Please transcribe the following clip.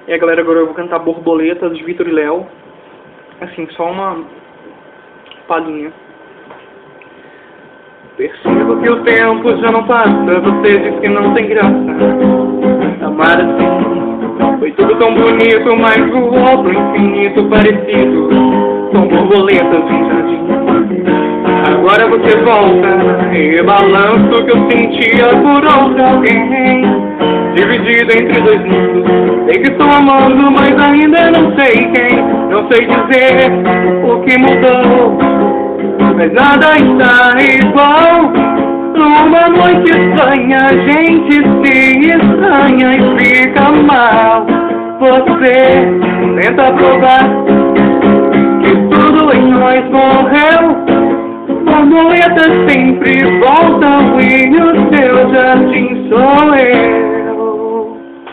E a galera, agora eu vou cantar Borboletas de Vitor e Léo. Assim, só uma palhinha. Percebo que o tempo já não passa, você diz que não tem graça. Amar assim, foi tudo tão bonito, mas o outro infinito parecido. São borboletas em jardim. Agora você volta e balança o que eu sentia por outro alguém. Dividido entre dois mundos, sei que estou amando, mas ainda não sei quem. Não sei dizer o que mudou, mas nada está igual. Numa noite estranha, a gente se estranha e fica mal. Você tenta provar que tudo em nós morreu. Borboletas sempre voltam e o seu jardim sou eu.